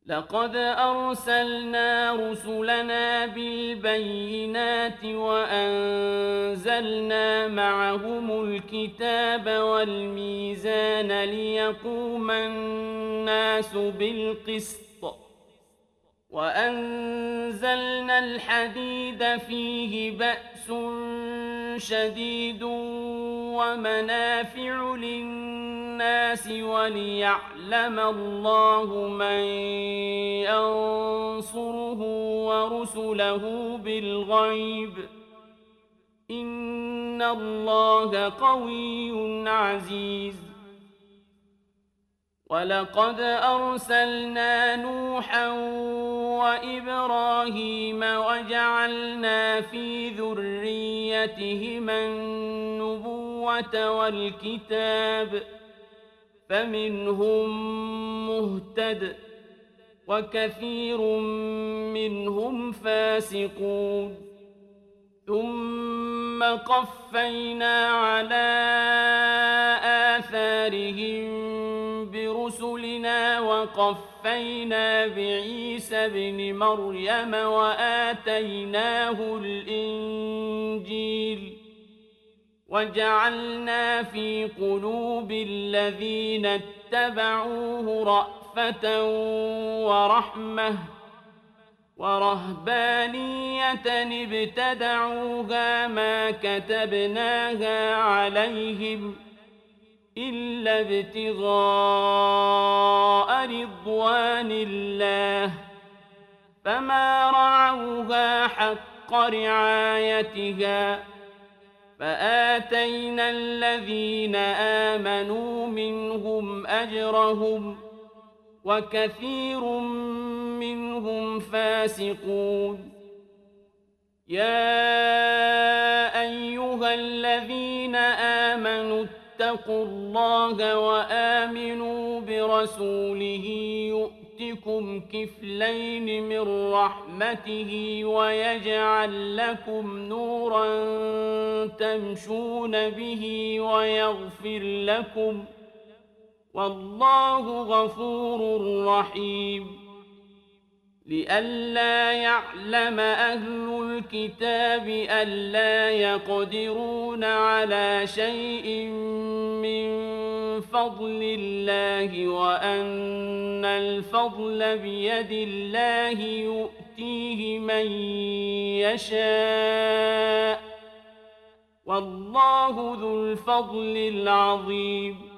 لقد أرسلنا رسلنا بالبينات وأنزلنا معهم الكتاب والميزان ليقوم الناس بالقسط وأنزلنا الحديد فيه بأس شديد ومنافع للناس وليعلم الله من ينصره ورسله بالغيب إن الله قوي عزيز ولقد أرسلنا نوحا وإبراهيم وجعلنا في ذريتهما النبوة والكتاب فمنهم مهتد وكثير منهم فاسقون ثم قفينا على آثارهم برسلنا وقفينا بعيسى ابن مريم وآتيناه الإنجيل وجعلنا في قلوب الذين اتبعوه رأفة ورحمة ورهبانية ابتدعوها ما كتبناها عليهم إلا ابتغاء رضوان الله فما رعوها حق رعايتها فآتينا الذين آمنوا منهم أجرهم وكثير منهم فاسقون يا أيها الذين آمنوا اتقوا الله وآمنوا برسوله يؤتكم كفلين من رحمته ويجعل لكم نورا تمشون به ويغفر لكم والله غفور رحيم لئلا يعلم أهل الكتاب ألا يقدرون على شيء من فضل الله وأن الفضل بيد الله يؤتيه من يشاء والله ذو الفضل العظيم